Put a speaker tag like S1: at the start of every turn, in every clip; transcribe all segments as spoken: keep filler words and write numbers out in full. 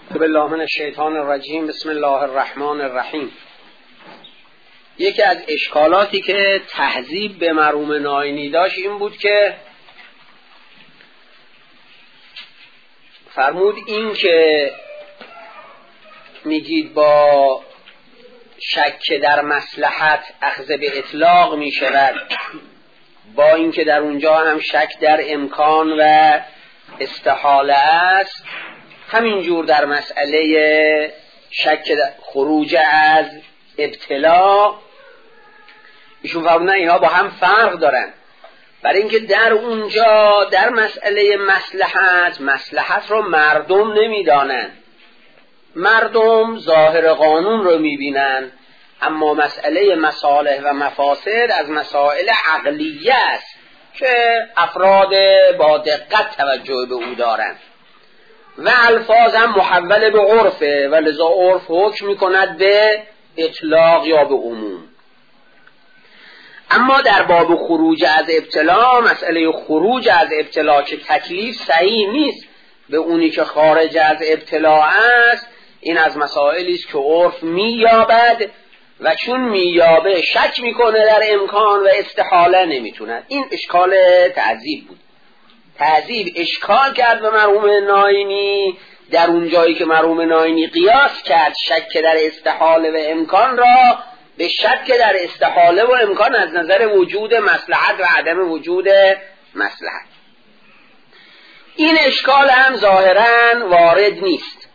S1: بالله من الشیطان الرجیم. بسم الله الرحمن الرحیم. یکی از اشکالاتی که تهذیب به مرحوم ناینی داشت این بود که فرمود این که میگید با شک در مصلحت اخذ به اطلاق می شود، با اینکه در اونجا هم شک در امکان و استحاله است، همینجور در مسئله شک در خروج از ابتلا ایشون فرمودن اینها با هم فرق دارن، برای اینکه در اونجا در مسئله مصلحت مصلحت رو مردم نمیدانن، مردم ظاهر قانون رو میبینن، اما مسئله مصالح و مفاسد از مسائل عقلیه است که افراد با دقت توجه به او دارن و الفاظ هم محول به عرفه و لذا عرف حکم میکند به اطلاق یا به عموم. اما در باب خروج از ابتلا، مسئله خروج از ابتلا که تکلیف صحیح نیست به اونی که خارج از ابتلا است، این از مسائلی است که عرف مییابد و چون مییابه شک میکنه در امکان و استحاله نمیتونه. این اشکال تعذیب بود. تعذیب اشکال کرد به مرحوم ناینی در اون جایی که مرحوم ناینی قیاس کرد شک در استحاله و امکان را به شک در استحاله و امکان از نظر وجود مصلحت و عدم وجود مصلحت. این اشکال هم ظاهراً وارد نیست،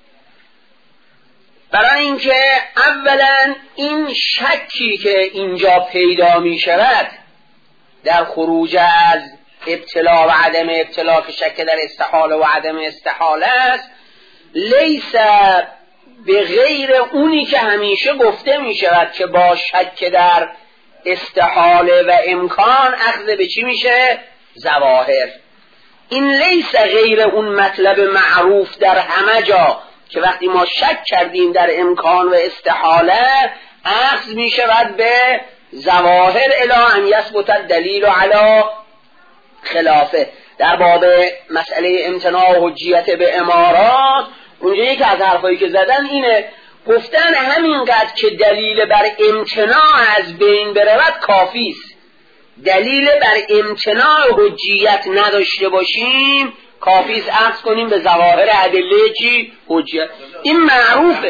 S1: برای اینکه اولا این شکی که اینجا پیدا می شود در خروج از ابتلا و عدم ابتلا که شک در استحاله و عدم استحاله است، لیس به غیر اونی که همیشه گفته می شود که با شک در استحاله و امکان اخذ به چی میشه؟ ظواهر. این لیس غیر اون مطلب معروف در همه جا که وقتی ما شک کردیم در امکان و استحاله اخذ می شود به ظواهر الی ان یثبت الدلیل علی خلافه. در باب مسئله امتناع و حجیت به امارات اونجا یکی از حرفایی که زدن اینه، گفتن همینقدر که دلیل بر امتناع از بین برود کافی است، دلیل بر امتناع حجیت نداشته باشیم کافی است عرض کنیم به ظواهر ادله چی؟ حجیت. این معروفه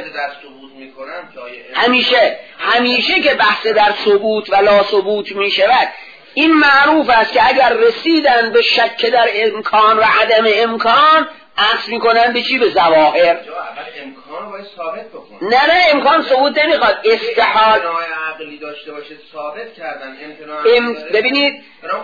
S1: همیشه همیشه که بحث در ثبوت و لا ثبوت می شود، این معروف است که اگر رسیدن به شک در امکان و عدم امکان عکس میکنن به چی؟ به ظواهر.
S2: امکان باید ثابت بکنن.
S1: نه نه امکان ثبوت نمیخواد، استحال
S2: عقلی داشته باشه ثابت کردن امتناع.
S1: ام... ببینید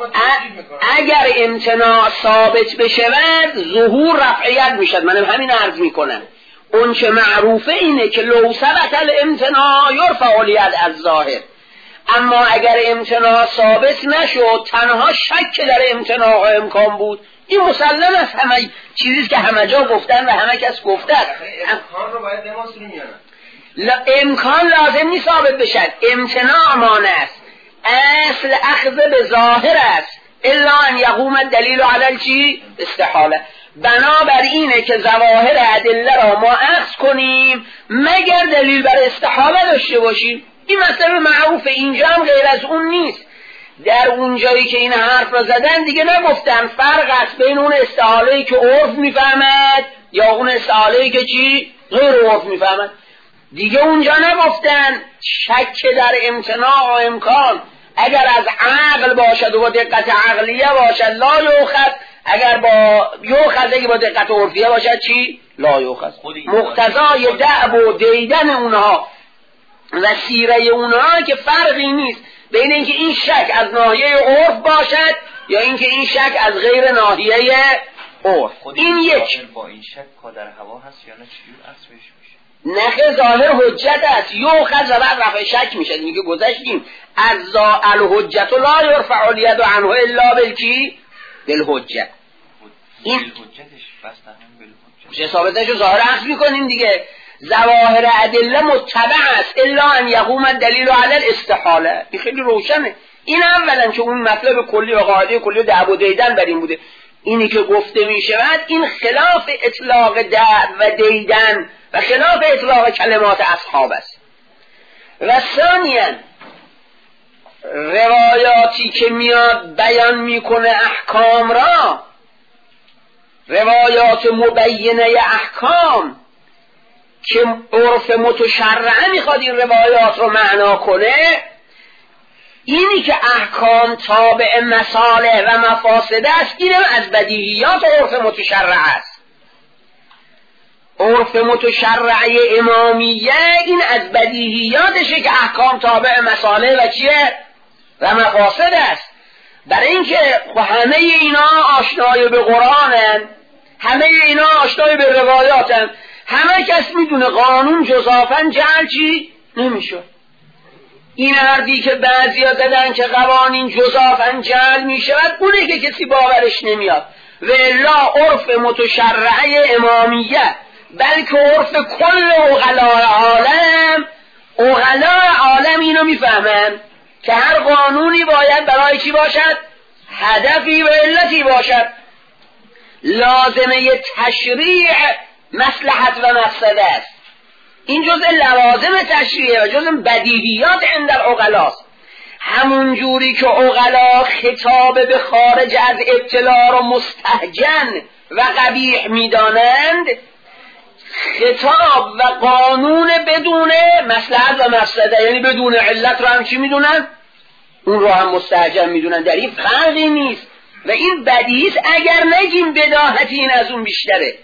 S1: اگر امتناع ثابت بشود ظهور رفعیت میشد. من همین عرض میکنم اون چه معروفه اینه که لو ثبت الامتناع یرفع الید از ظاهر، اما اگر امتناع ثابت نشد تنها شک در امتناع و امکان بود، این مسلم است، همه چیزی که همه جا گفتن و همه کس گفتن.
S2: امکان رو باید دماسون میانن،
S1: امکان لازم نیست ثابت بشد، امتناع مانع است، اصل اخذ به ظاهر است الا ان یقوم الدلیل علی چی؟ استحاله. بنابر اینه که ظواهر ادله را ما اخذ کنیم مگر دلیل بر استحاله داشته باشیم. این مسئله معروف، اینجا هم غیر از اون نیست. در اون جایی که این حرف را زدن دیگه نگفتن فرق است بین اون استحاله‌ای که عرف میفهمد یا اون استحاله‌ای که چی؟ غیر عرف میفهمد. دیگه اونجا نگفتن شک در امتناع و امکان اگر از عقل باشد و با دقت عقلیه باشد لا یؤخذ، اگر با یؤخذ اگه با دقت عرفیه باشد چی؟ لا یؤخذ. مقتضای دعو و دیدن اونها و سیره اونها که فرقی نیست بین اینکه این شک از ناحیه عرف باشد یا اینکه این شک از غیر ناحیه عرف. این یک
S3: با این شک کادر هوا هست یا نه چجور اصلش میشه؟
S1: نخه ظاهر حجت است، یؤخذ و بعد رفع شک میشه. میگه گذشتیم از ذا الحجت لا یرفع الید عنه الا بالکی بالحجت.
S3: این حجتش بس تمام بالحجت
S1: ثابت نشو ظاهر اصل میکنیم دیگه. ظواهر ادله متبع است الا ان یقوم الدلیل علی الاستحاله. این خیلی روشنه. این اولا که اون مطلب کلی و قاعده کلی دعو و دیدن بر این بوده. اینی که گفته می شود این خلاف اطلاق در و دیدن و خلاف اطلاق کلمات اصحاب است. و ثانیاً روایاتی که میاد بیان میکنه احکام را، روایات مبینه احکام که عرف متشرعه میخواد این روایات رو معنا کنه، اینی که احکام تابع مصالح و مفاسد است، اینم از بدیهیات عرف متشرعه است. عرف متشرعه امامیه این از بدیهیاتشه که احکام تابع مصالح و چیه و مفاسد است. برای اینکه همه اینا آشنای به قرآنن، همه اینا آشنای به روایاتن، همه کس میدونه قانون جزافاً جعل چی نمیشه. این حرفی که بعضیا زدن که قوانین جزافاً جعل میشود، اونه که کسی باورش نمیاد. و الا عرف متشرعه امامیه بلکه عرف کل عقلاء عالم، عقلاء عالم اینو میفهمن که هر قانونی باید برای چی باشد؟ هدفی و علتی باشد. لازمه تشریع مصلحت و مقصد است. این جزء لوازم تشریع و جزء بدیهیات عند العقلاء است. همون جوری که عقلاء خطاب به خارج از ابتلاء را مستهجن و قبیح میدانند، خطاب و قانون بدون مصلحت و مقصد، یعنی بدون علت رو هم چی میدونن؟ اون رو هم مستهجن میدونن. در این فرقی نیست و این بدیهیست، اگر نگیم بداهت این از اون بیشتره.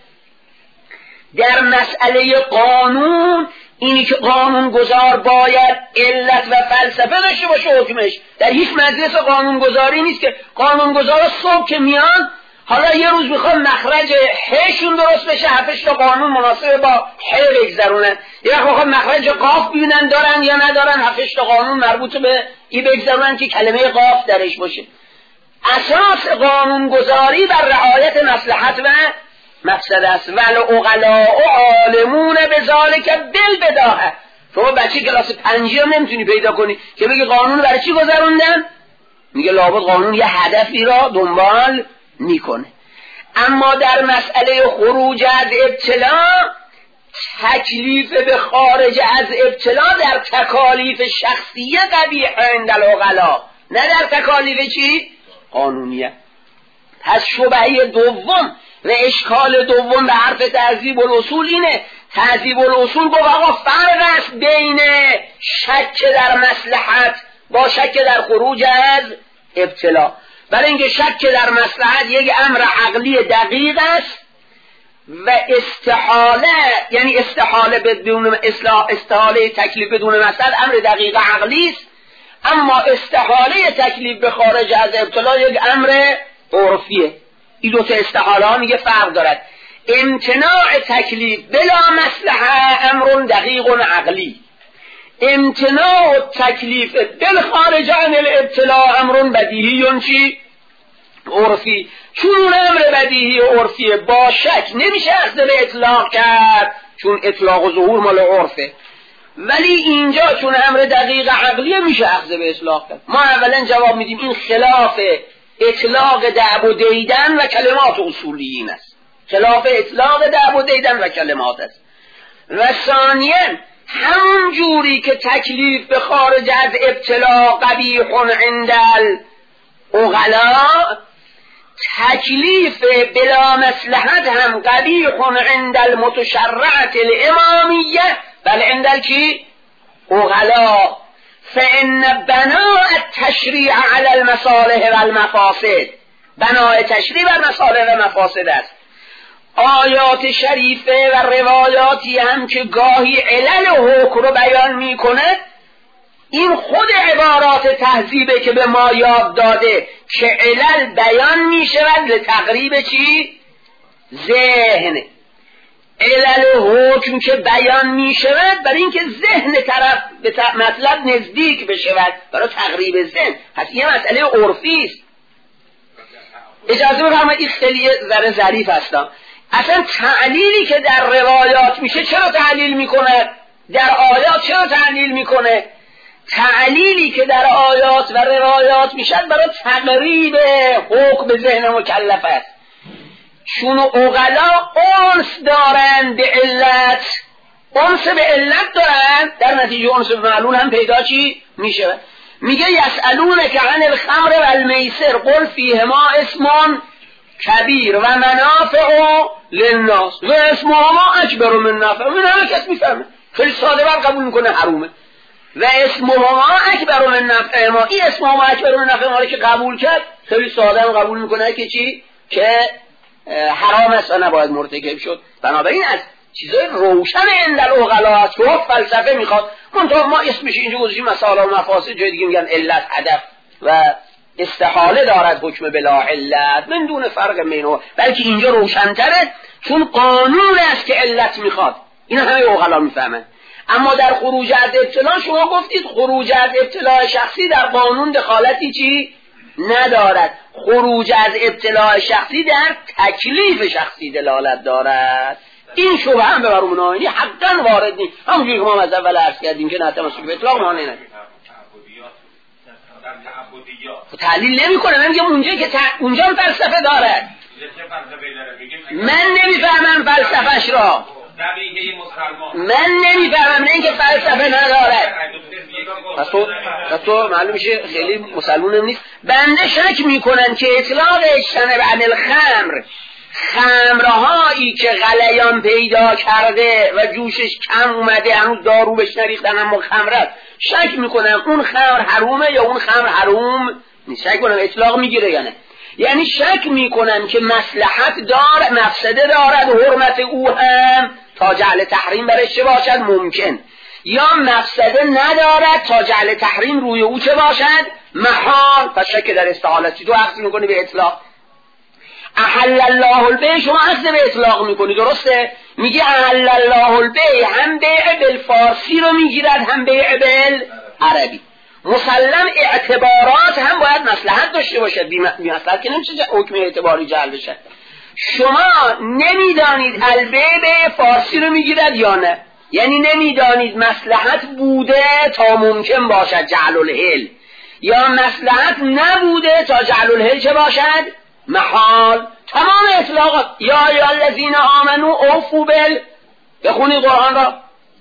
S1: در مسئله قانون، اینی که قانون گذار باید علت و فلسفه داشته باشه حکمش. در هیچ مجلس قانون گذاری نیست که قانون گذار صبح که میان حالا یه روز میخوان مخرج هشون درست بشه، هفتش تا قانون مناسب با ه بگذرونن، یه وقت میخوان مخرج قاف ببینن دارن یا ندارن، هفتش تا قانون مربوط به ای بگذرونن که کلمه قاف درش باشه. اساس قانون گذاری بر رعایت مصلحت و مقصد است. ول عقلاء عالمون بذالک بالبداهه. شما بچه کلاس پنجی هم نمیتونی پیدا کنی که بگی قانون برای چی گذروندن؟ میگه لابد قانون یه هدفی را دنبال میکنه. اما در مسئله خروج از ابتلاء، تکلیف به خارج از ابتلاء در تکالیف شخصیه قبیح عند العقلاء، نه در تکالیف چی؟ قانونیه. پس شبهه دوم و اشکال دوم به حرف تهذیب الاصول اینه. تهذیب الاصول گفت آقا فرق است بین شک در مصلحت با شک در خروج از ابتلا. برای اینکه شک در مصلحت یک امر عقلی دقیق است و استحاله، یعنی استحاله بدون اصلاح، استحاله تکلیف بدون مصلحت امر دقیق عقلی است، اما استحاله تکلیف به خارج از ابتلا یک امر عرفیه. این دو تا استحاله ها میگه فرق دارد. امتناع تکلیف بلا مصلحه امر دقیق و عقلی، امتناع تکلیف بالخارج عن الابتلاء امر بدیهی چی؟ عرفی. چون امر بدیهی عرفیه با شک نمیشه اخذ به اطلاق کرد، چون اطلاق و ظهور مال عرفه. ولی اینجا چون امر دقیق عقلیه میشه اخذ به اطلاق کرد. ما اولا جواب میدیم این خلاف اطلاق دعب و دیدن و کلمات اصولیین است، خلاف اطلاق دعب و دیدن و کلمات است. و ثانیاً همون جوری که تکلیف به خارج از ابتلا قبیح عند العقلاء، تکلیف بلا مصلحت هم قبیح عند المتشرعة الامامیه، بل عند الکی عقلاء. فإن بناء التشریع على المصالح والمفاسد، بناء تشریع بر مصالح و مفاسد است. آیات شریفه و روایاتی هم که گاهی علل حکم رو بیان میکنه، این خود عبارات تهذیبه که به ما یاد داده که علل بیان میشود لتقریب چی؟ ذهن. علل حکم که بیان میشود برای اینکه ذهن طرف به مطلب نزدیک بشود، برای تقریب ذهن. پس این مسئله عرفی است. اجازه بفرمایید این خیلی ذره ظریف هستم. اصلا تعلیلی که در روایات میشه چرا تعلیل میکنه؟ در آیات چرا تعلیل میکنه؟ تعلیلی که در آیات و روایات میشه برای تقریب حکم به ذهن مکلف است. چون عقلا انس دارن به علت، انس به علت دارن، در نتیجه انس به معلول هم پیدا چی میشه. میگه یسألونک عن الخمر و المیسر قل فیهما اسم کبیر و منافع للناس و اسمهما اکبر من نفع. من همه کس میفهمه، خیلی ساده بر قبول میکنه حرومه. و اسمهما اکبر من نفع ما، این اسمهما اکبر من نفع ما رو که قبول کرد خیلی ساده هم قبول میکنه که چی؟ که حرام است و نباید مرتکب شد. بنابراین از چیزای روشن اندل عقلا هست که فلسفه میخواد. منطقه ما اسمش اینجا گذاشتیم مسائل و مفاسد، جای دیگه میگن علت هدف و استحاله دارد حکم بلا علت من دون فرق بینه، بلکه اینجا روشن‌تره چون قانون است که علت میخواد. این همه عقلا میفهمن. اما در خروج از ابتلا شما گفتید خروج از ابتلا شخصی در قانون دخالتی چی ندارد، خروج از ابتلا شخصی در تکلیف شخصی دلالت دارد. این شبه هم به مرحوم ناینی حقا وارد نیست، همونجوری که ما از اول عرض کردیم که نه تمسک به اطلاق مانع نداره. تعلیل نمی‌کنه، من میگم اونجا که تا... اونجا فلسفه داره. من نمیفهمم فلسفهش را، من نمیفهمم، نه اینکه فلسفه نداره. پس تو پس تو معلوم میشه خیلی مسلمون نیست. بنده شک میکنن که اطلاق اجتناب عن الخمر، خمرهایی که غلیان پیدا کرده و جوشش کم اومده، هنوز دارو بهش نریختن اما خمرت، شک میکنم اون خمر حرومه یا اون خمر حروم نیست. شک کنم اطلاق میگیره یا نه. یعنی شک میکنم که مصلحت دار مفسده دارد و حرمت او هم تا جعل تحریم برش چه باشد ممکن، یا مفسده ندارد تا جعل تحریم روی او چه باشد محال. پس شک در استحالت. چی تو عکس میکنی به اطلاق؟ احل الله البیع شما عکس به اطلاق میکنی، درسته؟ میگه احل الله البیع هم بیع بالفارسی رو میگیرد هم بیع بالعربی. مسلم اعتبارات هم باید مصلحت داشته باشد، بی مصلحت که نمیشه حکم اعتباری جعل بشه. شما نمیدانید البیع به فارسی رو میگیرد یا نه، یعنی نمیدانید مصلحت بوده تا ممکن باشد جعل الحل، یا مصلحت نبوده تا جعل الحل چه باشد محال. تمام اطلاقات یا یا الذین آمنو اوفوا بال، بخونید قرآن را،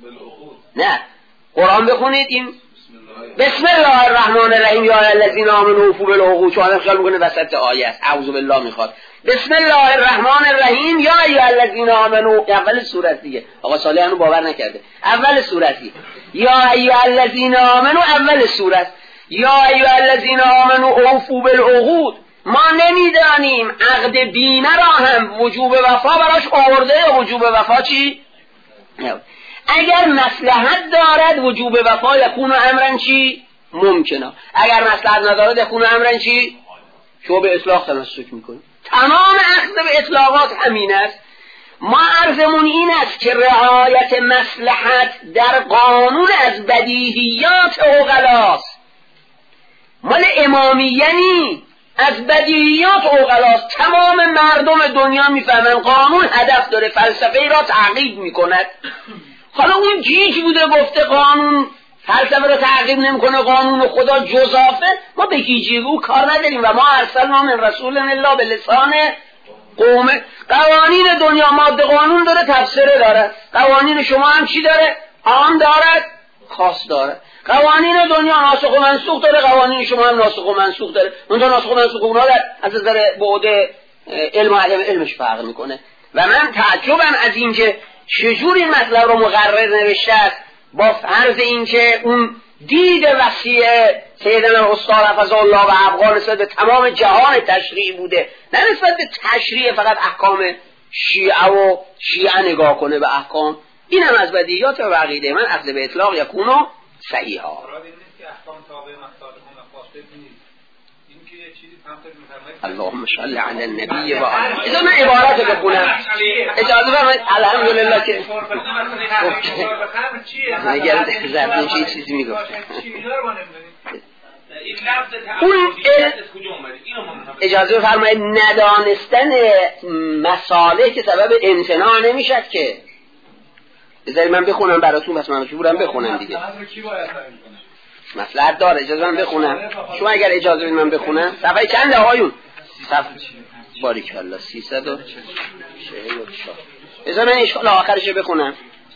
S1: نه قرآن بخونید این بسم الله الرحمن الرحیم یا الذین آمنوا اوفوا بالعقود، چون آدم خیال میکنه وسط آیه است اعوذ بالله میخواد. بسم الله الرحمن الرحیم یا یا الذین آمنوا، اول سوره دیگه، آقا صالح اینو باور نکرده، اول سوره یا یا الذین آمنوا اول سوره یا یا الذین آمنوا اوفوا بالعقود. ما نمیدانیم عقد بیمه را هم وجوب وفا براش آورده یا وجوب وفا چی؟ اگر مصلحت دارد وجوب وفا یکون امرن چی؟ ممکنه. اگر مصلحت ندارد یکون امرن چی؟ شما به اطلاق تمسک میکنید. تمام اخذ به اطلاقات همین است. ما عرضمون این است که رعایت مصلحت در قانون از بدیهیات عقلاست، مال امامیه نی، از بدیهیات عقلاست. تمام مردم دنیا میفهمن قانون هدف داره، فلسفه را تعقیب میکند. حالا اون گیج بوده گفته قانون فلسفه را تعقیب نمیکنه، قانون خدا جزافه، ما به گیجی او کار نداریم. و ما ارسلنا من رسول الا به لسان قومه. قوانین دنیا ماده قانون داره، تفسیره داره. قوانین شما هم چی داره؟ عام دارد، خاص داره. قوانین دنیا ناسخ و منسوخ داره، قوانین شما هم ناسخ و منسوخ داره. اونجا ناسخ و منسوخ اونها در از نظر بعد علم و عدم علمش فرق میکنه. و من تعجبم از این که چجور این مطلب رو مقرر نوشته است، با فرض این که اون دید وسیع سیدنا استاد حفظه الله و ابقا نسبت به تمام جهان تشریع بوده، نه نسبت به تشریع فقط احکام شیعه و شیعه نگاه کنه به احکام. این هم از بدیهیات و عقیده من اخذ به اطلاق یکونو صحیحا. اللهم صل علی النبی و آله. اجازه من عبارت رو بخونم، اجازه فرمایید. الحمدلله که اگر زبون چی چیزی میگفت اون اجازه فرمایید. ندانستن مسائل که سبب امتناع نمیشد که. بذارید من بخونم براتون، بس من مجبورم بخونم دیگه. مصلحت داره، اجازه من بخونم. شما اگر اجازه بدید من بخونم. صفحه چند آقایون؟ صفحه باریکالله سیصد و چهل و چهار. بذار من اشکال آخرش بخونم.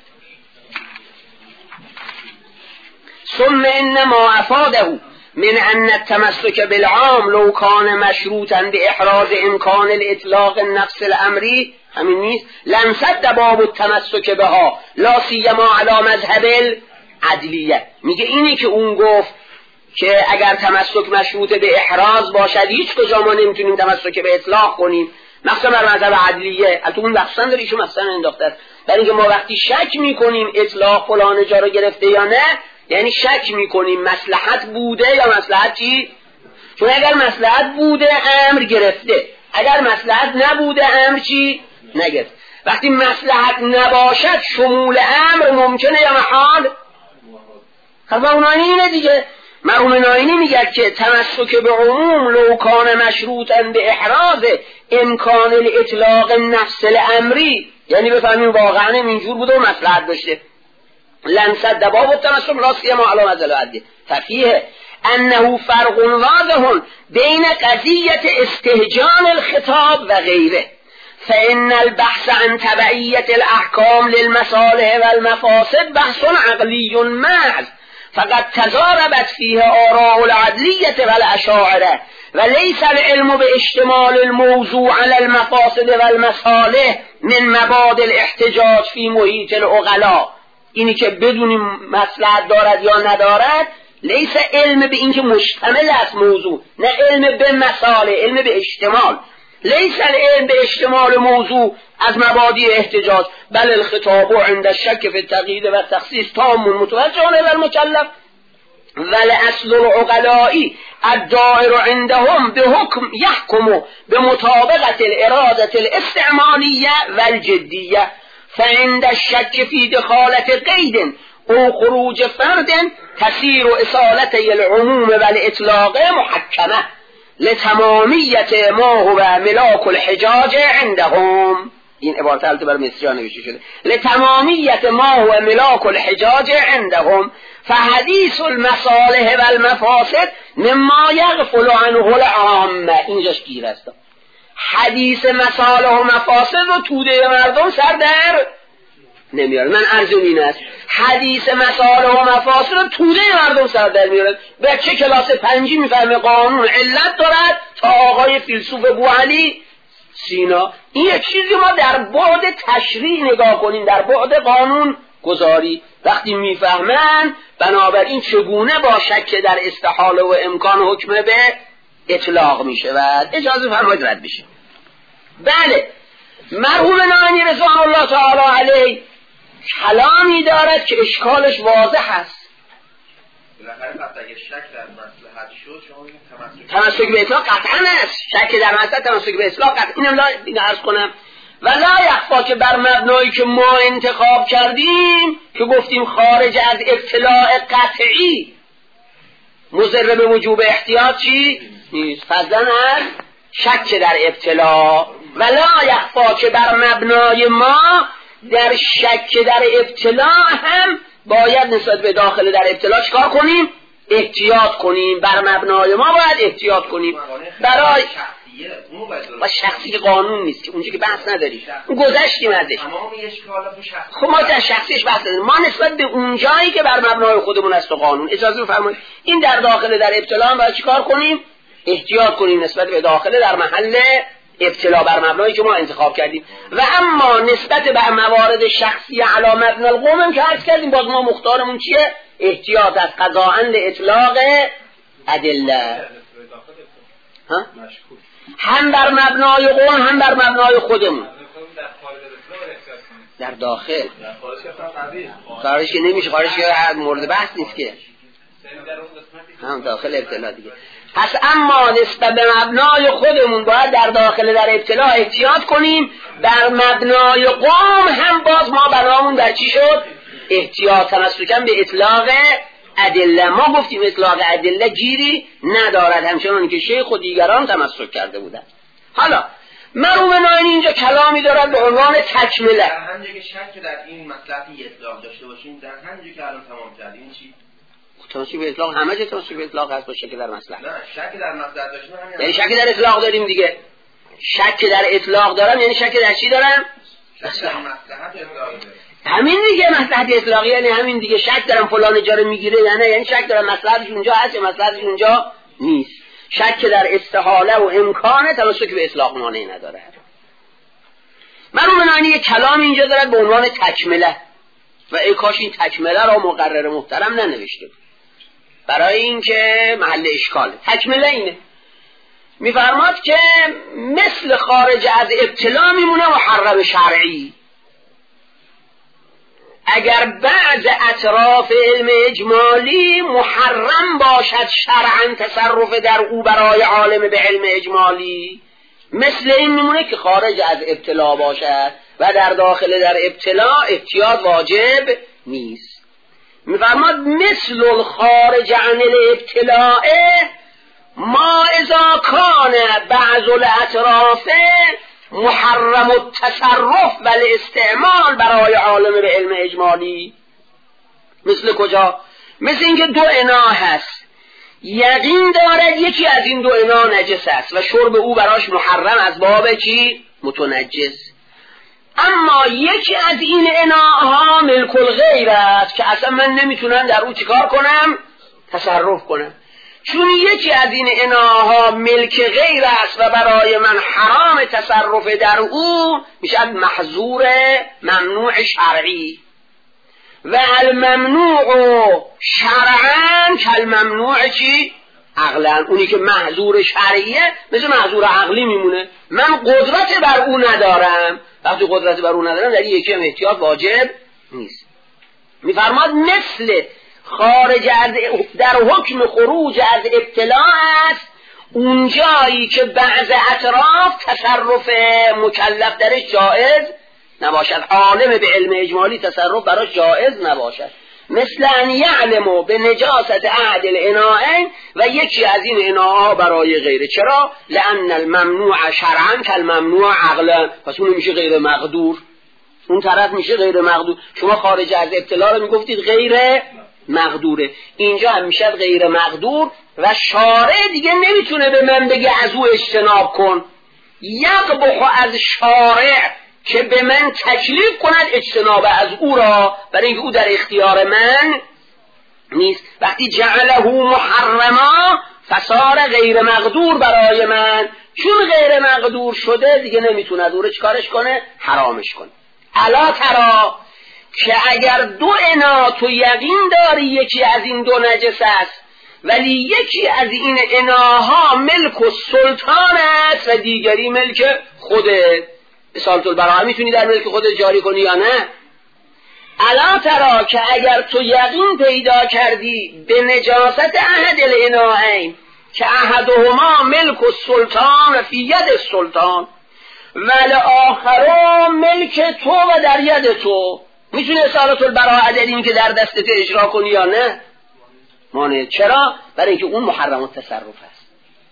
S1: ثم انما افاده من ان التمسك بالعام لو كان مشروطا باحراز امکان الاطلاق النفس الامری، همین نیست، لنسد باب التمسك بها لا سیما علی مذهب العدلیه. میگه اینی که اون گفت که اگر تمسک مشروط به احراز باشد هیچ کجا ما نمیتونیم تمسک به اطلاق کنیم، مثلا بر مذهب عدلیه. البته اون بخشن داره ایشون مثلا انداخته است، برای اینکه ما وقتی شک میکنیم اطلاق فلان جا رو گرفته یا نه، یعنی شک میکنیم مصلحت بوده یا مصلحت چی؟ چون اگر مصلحت بوده امر گرفته، اگر مصلحت نبوده امر چی؟ نگرفت. وقتی مصلحت نباشد شمول امر ممکنه یا محال؟ خب اونایی اینه دیگه. مرحوم ناینی میگه که تمسک به عموم لو کان مشروطا به احراز امکان الاطلاق نفس الامری، یعنی بفهمیم واقعا اینجور بوده و مصلحت داشته، لنسد باب التمسک لا سیما علی مذهب العدلیه. ففیه انه فرق واضح بین قضیه استهجان الخطاب و غیره، فإن البحث عن تبعیت الاحکام للمصالح والمفاسد بحث عقلی محض، فقد تضاربت فيه آراء العدلیة والأشاعرة وليس العلم باشتمال الموضوع على المفاسد والمصالح من مبادئ الاحتجاج في محیط العقلاء. اینی که بدونیم مصلحت دارد یا ندارد، لیس علم به این که مشتمل است موضوع، نه علم به مصالح، علم به اشتمال. لیس العلم به اشتمال موضوع از مبادئ احتجاج، بل الخطاب عند الشك في التقييد والتخصيص تام متوجه الى المكلف، والاصل العقلاء الدائر عندهم بحكم يحكم بمطابقة الإرادة الاستعمالية والجدية، فعند الشك في دخالة قيد او خروج فرد تسير اصالة العموم والإطلاق محكمة لتمامیت ما هو ملاک الحجاج عندهم. این عبارت البته بر مصری‌ها نوشته شده. لتمامیت ما هو ملاک الحجاج عندهم فحدیث المصالح والمفاسد مما یغفل عنه العامه. اینجاش گیر است. حدیث مصالح و مفاسد و توده مردم سر در نمیاره. من عرضم این است حدیث مصالح و مفاسد رو توده مردم سر در میاره. بچه کلاس پنجی میفهمه قانون علت دارد تا آقای فیلسوف بوعلی سینا. این یک چیزی ما در بعد تشریع نگاه کنیم، در بعد قانون گذاری وقتی میفهمن بنابراین چگونه با شک در استحاله و امکان حکم به اطلاق میشه و اجازه فرمایید رد بشه. بله مرحوم ناینی رضوان الله تعالی علیه کلامی دارد که اشکالش واضح است.
S2: بالاخره وقتی اگه شک در مصلحت شد شما تمسک
S1: تمسک به اطلاق قطعا است. شک در مصلحت تمسک به اطلاق قطعا. اینم لا عرض کنم و لا یخفا که بر مبنایی که ما انتخاب کردیم که گفتیم خارج از اطلاع قطعی مضر به وجوب احتیاط چی نیست، فضلا از شک در ابتلا. و لا یخفا که بر مبنای ما در شک در ابتلا هم باید نسبت به داخل در ابتلا چکار کنیم؟ احتیاط کنیم. بر مبنای ما باید احتیاط کنیم برای و شخصی قانون نیست که اونجا که بحث نداری، اون گذشتیم ازش. خب ما در شخصیش بحث نداریم، ما نسبت به اونجایی که بر مبنای خودمون است و قانون. اجازه بفرمایید این در داخل در ابتلا هم باید چیکار کنیم؟ احتیاط کنیم نسبت به داخل در محل ابتلا بر مبنایی که ما انتخاب کردیم. و اما نسبت به موارد شخصی علی مبنی القوم هم که عرض کردیم باز ما مختارمون چیه؟ احتیاط از قضاء اطلاق ادله. ها؟ هم بر مبنای قوم هم بر مبنای خودمون. در داخل خارج که نمیشه، خارج که مورد بحث نیست که، هم داخل ابتلا دیگه. پس اما نسبت به مبنای خودمون باید در داخل در ابتلا احتیاط کنیم. در مبنای قوم هم باز ما بنامون در چی شد؟ احتیاط تمسکاً به اطلاق ادله. ما گفتیم اطلاق ادله گیری ندارد، همچنان که شیخ و دیگران تمسک کرده بودند. حالا مرحوم ناینی اینجا کلامی دارد به عنوان تکمله.
S2: در همونجا که شک در این مصلحتی اطلاق داشته باشیم، در همونجا که الان تمام کردیم چی؟
S1: تمسک به اطلاق همه جا تمسک به اطلاق هست با شک در مصلحت.
S2: نه شک در مصلحت داشتیم همین.
S1: یعنی شک در اطلاق داریم دیگه. شک در اطلاق دارم یعنی شک در چی دارم؟
S2: شک در مصلحت اطلاقی.
S1: همین دیگه مصلحت اطلاقی یعنی همین دیگه. شک دارم فلان جا رو میگیره یا نه، یعنی شک دارم مصلحتش اونجا هست یا مصلحتش اونجا نیست. شک در استحاله و امکانه تمسک به اطلاق مانعی نداره. مرحوم یک کلام اینجا دارد به عنوان تکمله و ای کاش این تکمله را مقرر محترم ننوشته برای اینکه محل اشکاله. تکمله اینه، میفرماد که مثل خارج از ابتلا میمونه محرم شرعی. اگر بعض اطراف علم اجمالی محرم باشد شرعا تصرف در او برای عالم به علم اجمالی، مثل این میمونه که خارج از ابتلا باشد و در داخل در ابتلا احتیاط واجب نیست. میفرماد مثل الخارج عن الابتلاء ما اذا کان بعض الاطراف محرم التصرف و الاستعمال برای عالم به علم اجمالی. مثل کجا؟ مثل اینکه دو انا هست، یقین دارد یکی از این دو انا نجس است و شرب او براش محرم از باب چی؟ متنجس. اما یکی از این اناها ملک الغیر است که اصلا من نمیتونم در او چیکار کنم؟ تصرف کنم. چون یکی از این اناها ملک غیر است و برای من حرام تصرف در او، میشه محظور ممنوع شرعی. و الممنوع شرعاً کالممنوع چی؟ عقلاً. اونی که محظور شرعیه مثل محظور عقلی میمونه. من قدرت بر او ندارم، وقتی قدرت بر او ندارم در یکی هم احتیاط واجب نیست. میفرماد مثل خارج از در حکم خروج از ابتلا است اونجایی که بعض اطراف تصرف مکلف درش جائز نباشد، عالم به علم اجمالی تصرف براش جائز نباشد. مثل ان یعلمو به نجاست احد الاناءین و یکی از این اناءها برای غیره. چرا؟ لان الممنوع شرعا کالممنوع عقلا. پس اون میشه غیر مقدور، اون طرف میشه غیر مقدور. شما خارج از ابتلا رو میگفتید غیر مقدوره، اینجا هم میشه غیر مقدور و شارع دیگه نمیتونه به من بگه از او اجتناب کن. یقبح از شارع که به من تکلیف کند اجتناب از او را، برای اینکه او در اختیار من نیست. وقتی جعله محرما فصار غیر مقدور برای من، چون غیر مقدور شده دیگه نمیتونه او رو چکارش کنه؟ حرامش کنه. الا ترا که اگر دو انا تو یقین داری یکی از این دو نجس است ولی یکی از این اناها ملک السلطان است و دیگری ملک خودت، اصالت البراءه میتونی در ملک خودت جاری کنی یا نه؟ الا ترا که اگر تو یقین پیدا کردی به نجاست احد الاناءین که احدهما ملک السلطان و فی ید السلطان ولی آخر ملک تو و در ید تو، میتونی اصالت البراءه در این که در دستت اجرا کنی یا نه؟ مانه. چرا؟ برای اینکه اون محرم التصرف است.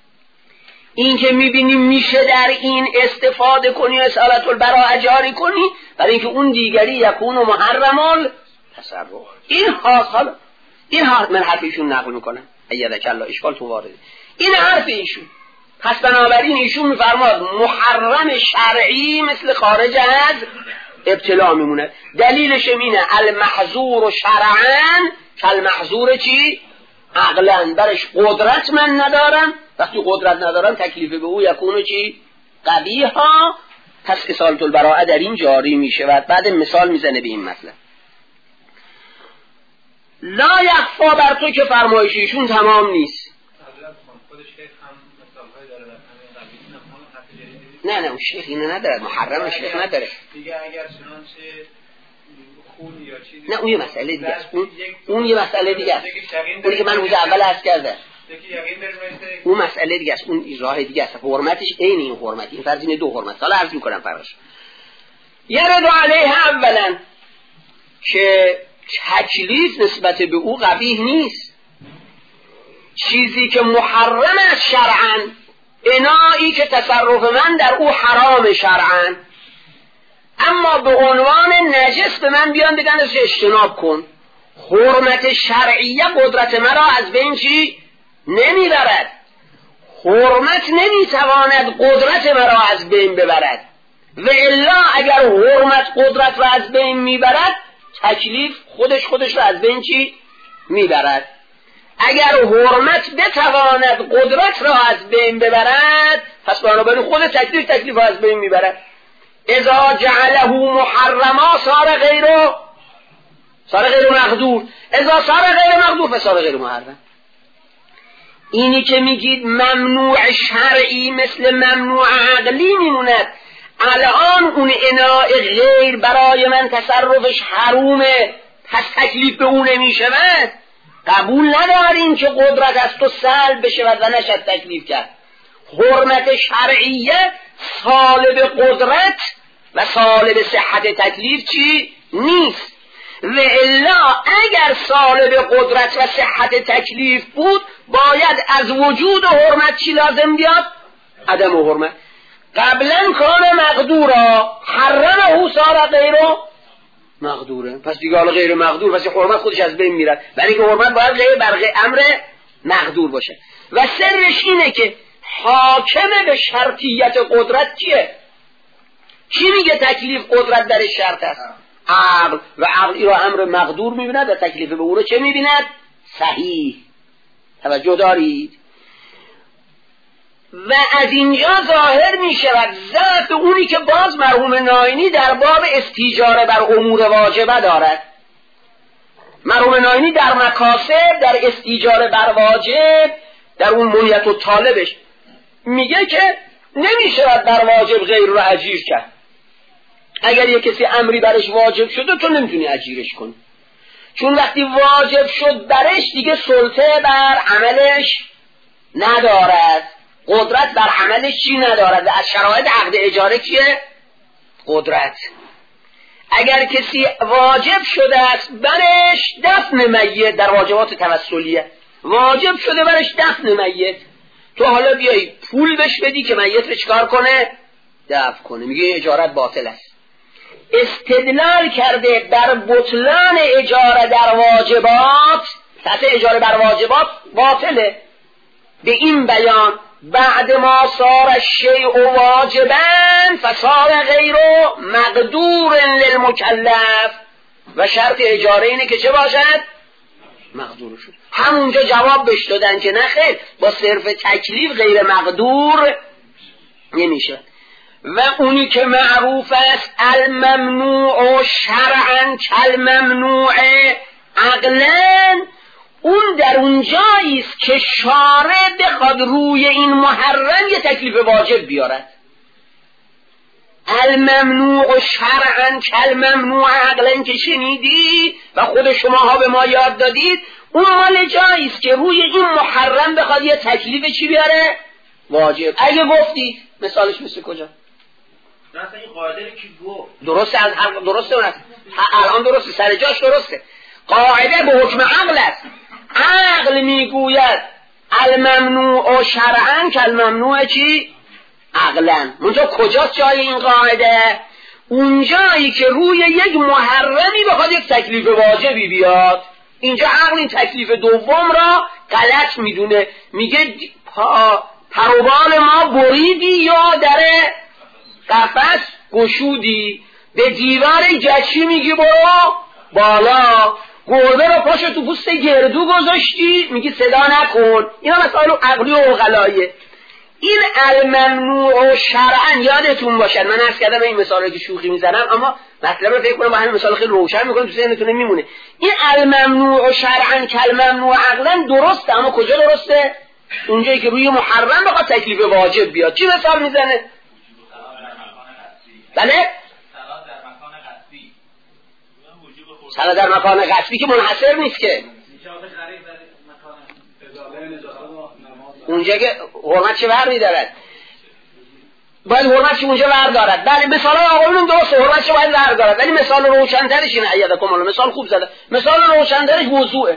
S1: این که میبینیم میشه در این استفاده کنی اصالت البراءه جاری کنی، برای اینکه اون دیگری یکون و محرم التصرف. این حاصل این حرف من حرف ایشون نقل میکنم ایدک الله، اشکال تو وارده. این حرف ایشون. پس بنابراین ایشون میفرماد محرم شرعی مثل خارج از ابتلا میمونه. دلیلش اینه المحظور شرعاً کالمحظور چی؟ عقلاً. برش قدرت من ندارم، وقتی قدرت ندارم تکلیف به او یکونه چی؟ قبیحا. پس اصالت البراءه در این جاری میشه و بعد مثال میزنه به این مطلب. لا یخفا بر تو که فرمایشیشون تمام نیست. نه نه اون شیخ اینه نداره، محرم شیخ نداره
S4: دیگه. اگر چنانچه خون یا چیزی، نه
S1: اون یه مسئله دیگه است. اون اون یه مسئله دیگه است. اونی که من روز اول عرض کردم اون مسئله دیگه است، اون راه دیگه است. حرمتش عین این حرمت، این فرض اینه دو حرمت. حالا عرض می‌کنم فرقش. یرد علیه اولا که تکلیف نسبت به او قبیح نیست. چیزی که محرم است شرعاً، انایی که تصرف من در او حرام شرعاً، اما به عنوان نجس به من بیان بگن ازش اجتناب کن. حرمت شرعیه قدرت مرا از بین چی؟ نمیبرد. حرمت نمیتواند قدرت مرا از بین ببرد و الا اگر حرمت قدرت را از بین میبرد تکلیف خودش خودش را از بین چی میبرد. اگر حرمت بتواند قدرت را از بین ببرد پس بنابراین خود تکلیف تکلیف را از بین میبرد. اذا جعله محرما صار غیره صار غیر مقدور، اذا صار غیر مقدور فصار غیر محرم. اینی که میگید ممنوع شرعی مثل ممنوع عقلی میموند، الان اون اناء غیر برای من تصرفش حرومه پس تکلیف به اون نمیشود، قبول نداریم که قدرت از تو سلب بشود و نشد تکلیف کرد. حرمت شرعیه سالب قدرت و سالب صحت تکلیف چی؟ نیست. و الا اگر سالب قدرت و صحت تکلیف بود باید از وجود حرمت چی لازم بیاد؟ عدم حرمت. قبلا کان مقدورا حرمه صار غیر مقدوره، پس دیگه حالا غیر مقدور، پس حرمت خودش از بین میرد، برای که حرمت باید غیر بر امر مقدور باشه. و سرش اینه که حاکم به شرطیت قدرت کیه؟ کی میگه تکلیف قدرت در شرط است؟ عقل. و عقل ای را امر مقدور میبیند و تکلیف به اون رو چه میبیند؟ صحیح. توجه دارید؟ و از اینجا ظاهر می شود ضعف اونی که باز مرحوم ناینی در باب استیجاره بر امور واجبه دارد. مرحوم ناینی در مکاسب در استیجاره بر واجب در اون منیت و طالبش میگه که نمی شود بر واجب غیر رو اجیر کرد. اگر یک کسی امری برش واجب شده تو نمیتونی اجیرش کنی، چون وقتی واجب شد برش دیگه سلطه بر عملش ندارد، قدرت بر عملش چی ندارد. و از شرایط عقد اجاره کیه؟ قدرت. اگر کسی واجب شده است برش دفن میت، در واجبات توسلیه واجب شده برش دفن میت، تو حالا بیایی پول بش بدی که میت رو چکار کنه؟ دفن کنه، میگه اجارت باطل است. استدلال کرده بر بطلان اجاره در واجبات، تحت اجاره بر واجبات باطله، به این بیان بعد ما صار الشیء واجبا فصار غیر مقدور للمکلف. و شرط اجاره اینه که چه باشد؟ مقدور شد. همونجا جواب بهش دادن که نه خیر، با صرف تکلیف غیر مقدور نمیشه. و اونی که معروف است الممنوع شرعا کالممنوع عقلا، اون در اون جایی است که شارع بخواد روی این محرم یه تکلیف واجب بیارد. الممنوع شرعا کالممنوع عقلا که شنیدی و خود شماها به ما یاد دادید، اون مال جایی است که روی این محرم بخواد یه تکلیف چی بیاره؟ واجب. اگه گفتید مثالش مثل کجا؟
S2: مثلا این قاعده کی گفت؟
S1: درسته، از حق درسته، اون الان درسته، سر جاش درسته. قاعده به حکم عقل است. عقل میگوید الممنوع شرعا کالممنوع چی؟ عقلا. اونجا کجاست جای این قاعده؟ اونجایی که روی یک محرمی بخواد یک تکلیف واجبی بیاد. اینجا عقل این تکلیف دوم را غلط میدونه، میگه پا پروبال ما بریدی یا در قفس گشودی، به دیوار گچی میگی برو بالا، گربه رو پاشو تو پوست گردو گذاشتی میگی صدا نکن. اینا مسائل عقلی و عقلاییه. این الممنوع شرعا یادتون باشد، من عرض کردم این مثالی که شوخی میزنم اما مطلب رو فکر کنم با همین مثال خیلی روشن میکنم تو ذهنتون میمونه. این الممنوع شرعا کالممنوع عقلا درسته، اما کجا درسته؟ اونجایی که روی محرم بخواد تکلیف واجب بیاد. چی مثال میزنه؟ بله؟ صلاة در مکان غصبی که منحصر نیست که اونجا که حرمت چه ور میدارد باید حرمت چه اونجا ور دارد. بله مثال آقایون درست، حرمت چه باید ور دارد، ولی مثال روشن‌ترش اینه. ایدکم الله، مثال خوب زده. مثال روشن‌ترش وضوعه.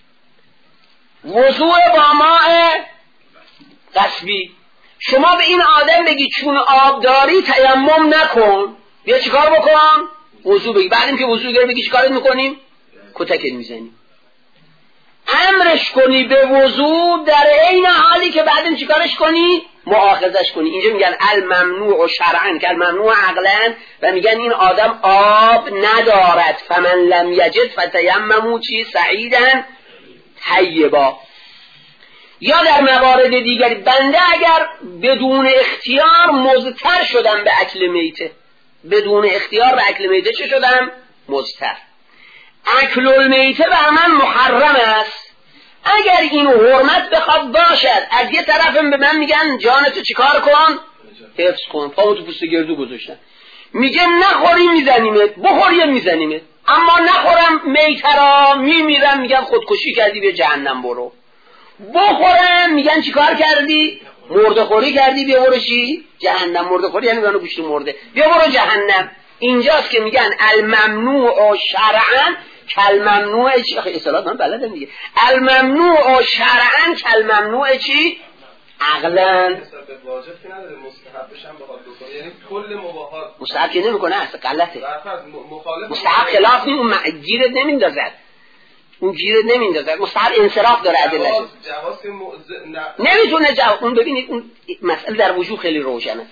S1: وضوع با ماء غصبی. شما به این آدم بگی چون آب داری تیمم نکن، بیا چیکار بکن؟ وضو بگی. بعدیم که وضو گرفت بگی چیکار میکنیم؟ کتک میزنیم. امرش کنی به وضو در عین حالی که بعدم چیکارش کنی؟ مؤاخذش کنی. اینجا میگن الممنوع شرعا که الممنوع عقلا، و میگن این آدم آب ندارد، فمن لم یجد فتیمموا چی سعیدا طیبا. یا در موارد دیگری بنده اگر بدون اختیار مضطر شدم به اکل میته، بدون اختیار به اکل میته چه شدم؟ مضطر. اکل المیته بر من محرم است. اگر اینو حرمت بخواد باشد، از یه طرفم به من میگن جانتو چیکار کن؟ حفظ کن. پامو تو پوست گردو گذاشتن، میگه نخوری میزنیمت، بخوری میزنیمت، اما نخورم میته را میمیرم، میگن خودکشی کردی به جهنم برو. بخورم میگن چیکار کردی؟ مرده خوری کردی، بیا برو چی؟ جهنم. مرده خوری یعنی منو گوشت مرده، بیا برو جهنم. اینجاست که میگن الممنوع شرعا کالممنوع چی؟ آخه اصطلاحات من بلدم دیگه. الممنوع شرعا کالممنوع چی؟ عقلا.
S5: واجب که نداره، مستحبش هم بخواد بکنه، یعنی کل مباحات
S1: مستحب که نمیکنه، اصلا غلطه.
S5: مخالف
S1: مستحب خلاف نیم، اون گیرت نمیندازد، اون گیرت نمیندازد. مستحب انصراف داره ادله‌اش.
S5: جواز که
S1: نمیتونه جواب. اون ببینید اون مسئله در وجود خیلی روشنه.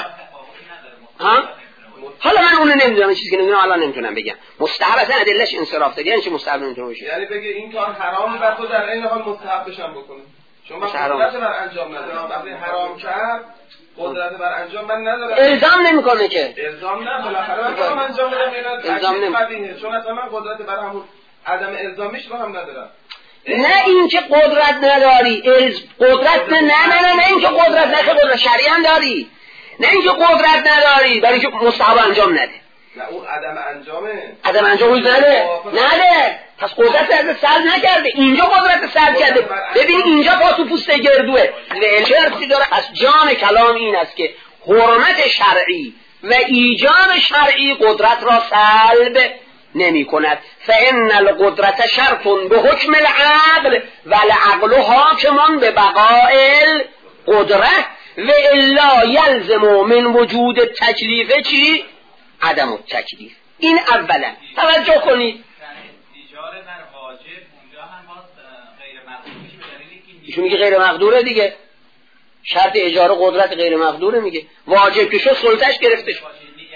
S1: ها؟ حالا من اونو نمیدونم، چیزی که نمیدونم الان نمیتونم بگم. مستحب اصلا ادله‌اش انصراف داره، یعنی چه مستحب نمیتونه باشه؟
S5: یعنی بگه این کار حرام بعد تو در این حال مستحب بشم بکنه، چون من قدرت بر انجام ندارم. وقتی حرام کرد قدرت بر انجام من ندارم،
S1: الزام نمیکنه که.
S5: الزام نه، بالاخره من انجام بدم، اینا الزام نمیکنه، چون اصلا من قدرت بر همون عدم الزامیش رو هم ندارم.
S1: نه این که قدرت نداری، الز... قدرت نه نه نه نه, نه این که قدرت نه، که قدرت شرعی هم داری، نه این که قدرت نداری برای اینکه مستحب انجام نده.
S5: نه اون عدم انجامه،
S1: عدم انجامش نده نده پس قدرت از سلب نکرده، اینجا قدرت سلب کرده. ببین اینجا پا تو پوست گردوه چه ارسی داره. از جان کلام این است که حرمت شرعی و ایجاب شرعی قدرت را سلب نمی کند. فإن القدرت شرط به حکم العقل و العقل حاکم به بقاء القدرت و الا یلزم من وجود تکلیف چی؟ عدم التکلیف. این اولا توجه کنید.
S4: ایجار بر واجب اونجا هم باز غیر مقدور میشه، به دلیلی که
S1: ایشون میگه غیر مقدوره دیگه. شرط اجاره قدرت غیر مقدوره میگه. واجب که شو سلطش گرفته شد.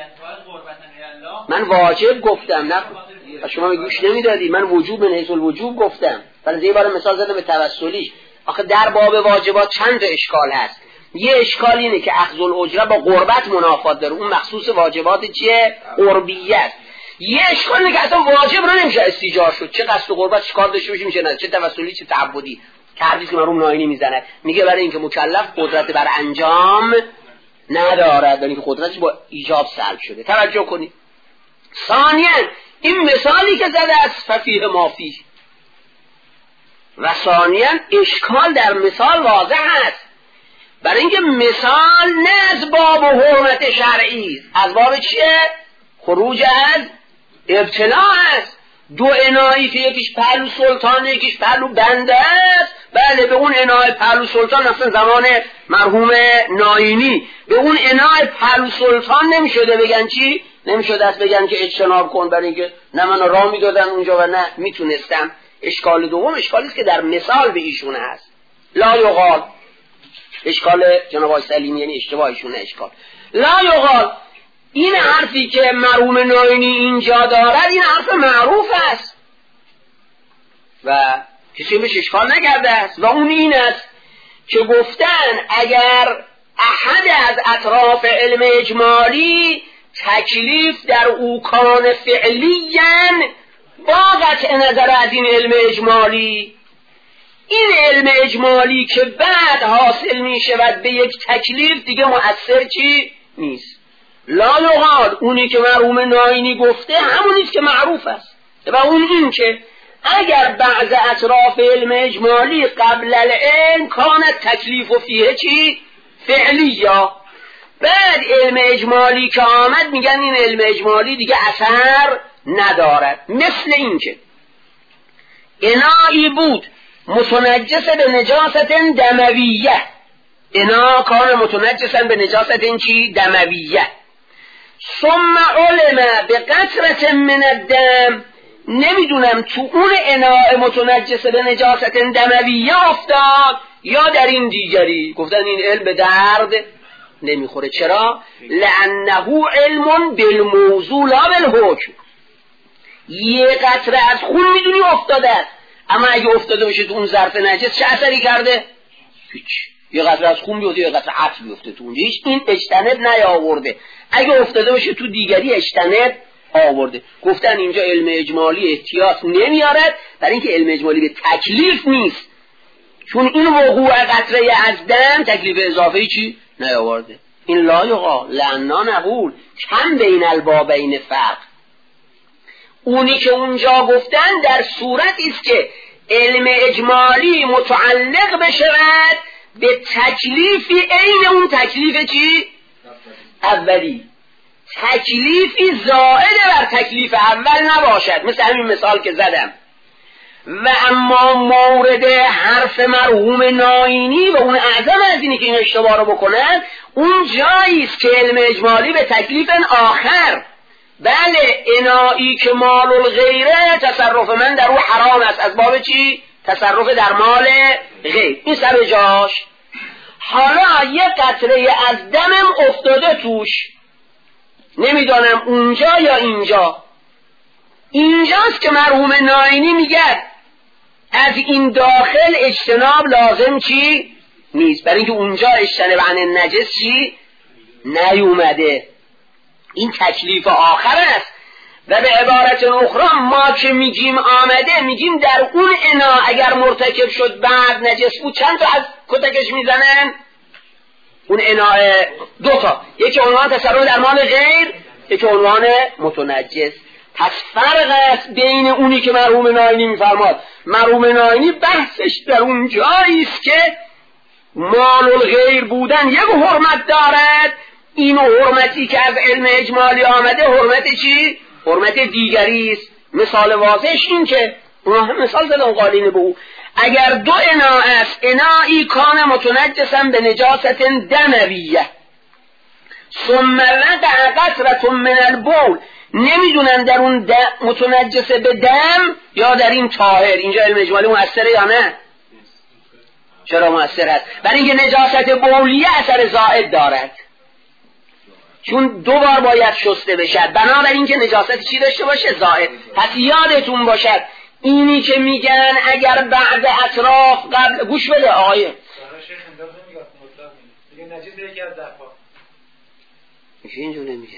S1: من واجب گفتم، نه شما می گوش نمیدادی. من وجوب من حیث الوجوب گفتم. ولی یه بار مثال زدم به توسلیش. آخه در باب واجبات چند تا اشکال هست. یه اشکال اینه که اخذ الاجره با قربت منافات داره، اون مخصوص واجبات چیه؟ قربیت. یه اشکال اینه که اصلا واجب رو نمیشه استیجار شد، چه قصد قربت چه کار داشته باشه میشه، نه چه توسلی چه تعبدی. که حدیث که مرحوم ناینی میزنه میگه برای اینکه مکلف قدرت بر انجام ندارد، برای اینکه قدرتش با ایجاب سلب شده. توجه کنید. ثانیاً این مثالی که زده است ففیه مافی، و ثانیاً اشکال در مثال واضح است، برای اینکه مثال نه از باب حرمت شرعی، از باب چیه؟ خروج از ابتلا است. دو انایی که یکیش پهلو سلطانه یکیش پهلو بنده است. بله به اون انای پهلو سلطان اصلا زمان مرحوم ناینی به اون انای پهلو سلطان نمیشده بگن چی؟ نمیشده است بگن که اجتناب کن، برای اینکه نه من راه میدادن اونجا و نه میتونستم. اشکال دوم اشکالی است که در مثال به ایشون هست. لا یقال، اشکال جناب آقای سلیمی یعنی اشتباهشون اشکال. لا یقال، این حرفی که مرحوم ناینی اینجا دارد این حرف معروف است و کسی بهش اشکال نکرده است، و اون این است که گفتن اگر احد از اطراف علم اجمالی تکلیف در او کان فعلیاً با قطع نظر از این علم اجمالی، این علم اجمالی که بعد حاصل می شود به یک تکلیف دیگه مؤثر چی؟ نیست. لا یقال، اونی که مرحوم ناینی گفته همونیست که معروف است، و اون این که اگر بعض اطراف علم اجمالی قبل العلم کانت تکلیف و فیه چی؟ فعلی، یا بعد علم اجمالی که آمد میگن این علم اجمالی دیگه اثر ندارد. مثل این که انایی بود متنجس به نجاست دمویه، انا کان متنجسا به نجاست چی؟ دمویه، ثم علم به قطرة من الدم نمیدونم تو اون اناء متنجسه به نجاست دمویه افتاد یا در این دیگری. گفتن این علم به درد نمیخوره. چرا؟ لانه علم بالموضوع لا بالحکم. یه قطره از خون میدونی افتاده است، اما اگه افتاده باشه تو اون ظرف نجس چه اثری کرده؟ هیچ. یه قطره از خون بیفته، یه قطره عطر بیفته تو اونجا، هیچ این اجتناب نیاورده. اگه افتاده باشه تو دیگری اجتناب آورده. گفتن اینجا علم اجمالی احتیاط نمیارد، برای اینکه علم اجمالی به تکلیف نیست، چون این وقوع قطره از دم تکلیف اضافه‌ای چی نیاورده. این لا یقال لعنا نقول کم بین البابین فرق. اونی که اونجا گفتن در صورتی است که علم اجمالی متعلق بشود به تکلیفی عین اون تکلیف چی؟ اولی. تکلیفی زائد بر تکلیف اول نباشد، مثل همین مثال که زدم. و اما مورد حرف مرحوم ناینی و اون اعظم از اینی که این اشتباه رو بکنن، اون جایی است که علم اجمالی به تکلیف آخر، بله انایی که مال الغیره تصرف من در او حرام است، از باب چی؟ تصرف در مال غیر. این سر جاش. حالا یه قطره از دمم افتاده توش، نمیدانم اونجا یا اینجا. اینجاست که مرحوم ناینی میگه از این داخل اجتناب لازم چی؟ نیست، برای اینکه اونجا اجتناب عن النجس چی؟ نیومده. این تکلیف آخر است. و به عبارت اخرى ما که میگیم آمده، میگیم در اون انا اگر مرتکب شد بعد نجس بود چند تا از کتکش میزنن؟ اون انا دوتا، یکی عنوان تصرف در مال غیر، یکی عنوان متنجس. پس فرق است بین اونی که مرحوم ناینی میفرماد. مرحوم ناینی بحثش در اون جایی است که مال الغیر بودن یک حرمت دارد، این حرمتی که از علم اجمالی آمده حرمت چی؟ حرمت دیگری است. مثال واضحش این که اونا هم مثال زدن قالین به او، اگر دو انا است، انایی کان متنجسا به نجاست دمویه ثم وقع قطره من البول، نمیدونن در اون متنجسه به دم یا در این طاهر. اینجا علم اجمالی مؤثره یا نه؟ چرا مؤثر است؟ برای اینکه نجاست بولیه اثر زائد دارد، چون دو بار باید شسته بشد، بنابراین اینکه نجاست چی داشته باشه؟ زائد. پس یادتون باشد اینی که میگن اگر بعد اطراف قبل، گوش بده آقای
S6: شیخ انداز نمیگه مطلق میگه نجس یکی از درفا
S1: میشه اینجوری نمیگه.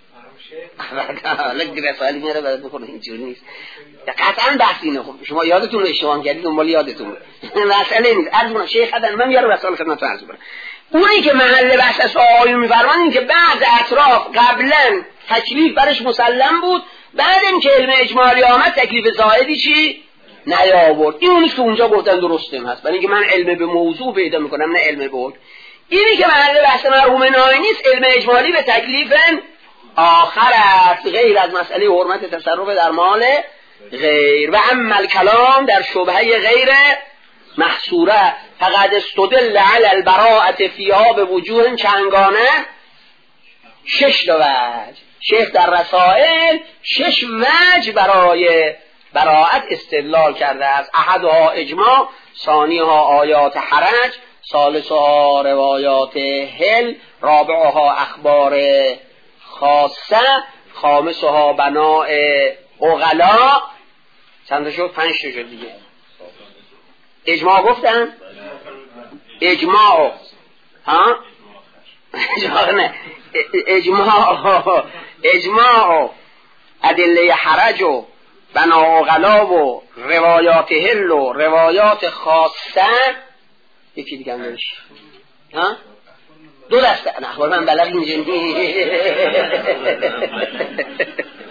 S1: حالا دیگه رسالی میاره برات بخونه، اینجوری نیست. قطعا بحث اینه. خب شما یادتون رو اشتباه کردید، دنبال یادتون رو. مسئله نیست. عرض کنم شیخ حدن من میاره رسال خدمتتون عرض کنم. اونی که محل بحث است آقایون میفرمان این که بعد اطراف قبلا تکلیف برش مسلم بود، بعد این که علم اجمالی آمد تکلیف زائدی چی؟ نیاورد. این اونی که اونجا گفتن درستم هست، برای اینکه من علم به موضوع پیدا میکنم نه علم به حکم. اینی که محل بحث مرحوم ناینی است، علم اجمالی به تکلیف آخر است، غیر از مسئله حرمت تصرف در مال غیر. و اما الکلام در شبهه غیر محصوره فقد استدل علی البراءة فیها به وجوه چنگانه، شش تا وجه. شیخ در رسائل شش وجه برای براءت استدلال کرده است. احدها اجماع، ثانیها آیات حرج، ثالثها روایات هل، رابعها اخبار خاصه، خامسها بناء عقلا. چند شد؟ پنج شد دیگه. اجماع گفتن؟ اجماع ها؟ اجماع نه اجماع اجماع ادله حرج و بناء عقلا و روایات هل و روایات خاصه. یکی دیگه هم دارش ها؟ دو دسته. نه اخبار من بلد اینجا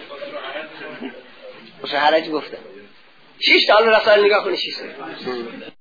S1: نیست. حرج گفتم شیش تا. حالا رسائل نگاه کنی شیش تا.